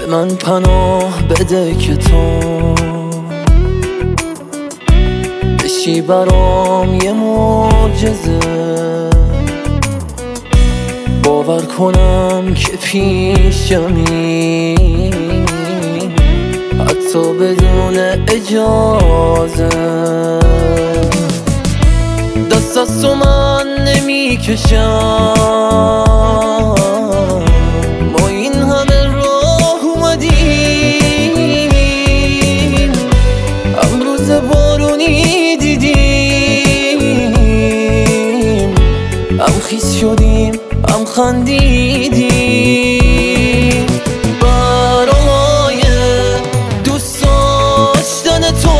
من پناه بده که تو بشی برام یه معجزه، باور کنم که پیشمی حتی بدون اجازه. دست از تو من نمی کشم، ما این همه راه اومدیم، امروز بارونی دیدیم، هم خیس شدیم هم خندیدیم. برای دوست داشتن تو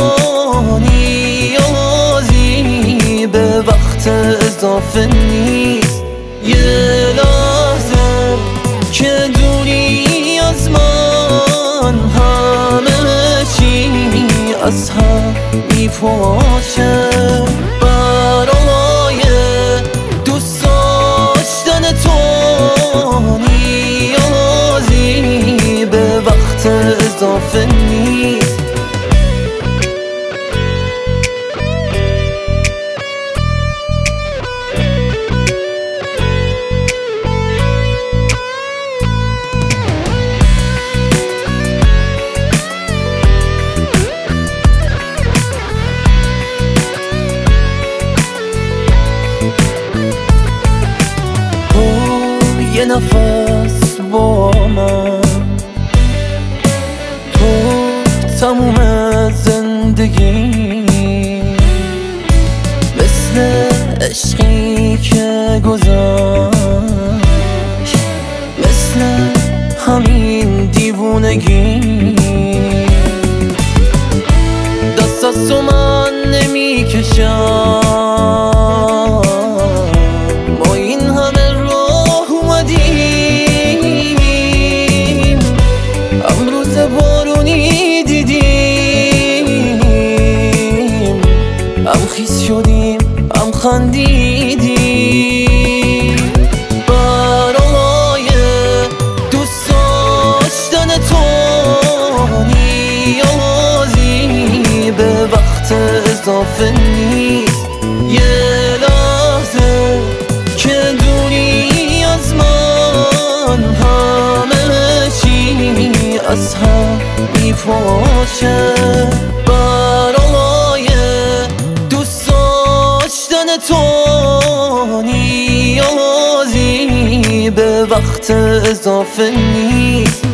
نیازی به وقت اضافه نیست. یه لحظه که دوری از من همه چی از هم میپاشه. برای دوست داشتن تو نیازی به وقت اضافه نیست. یه نفس با من، تو تموم زندگی، مثل عشقی که گذشت، مثل همین دیوونگی. دست از تو من نمی کشم، ما این همه راه اومدیم، امروز بارونی دیدیم، هم خیس شدیم هم خندیدیم. برای دوست داشتن تو نیازی به وقت اضافه نیست. یه لحظه که دوری از من همه چی از هم میپاشه. برای دوست داشتن تو نیازی به وقت اضافه نیست.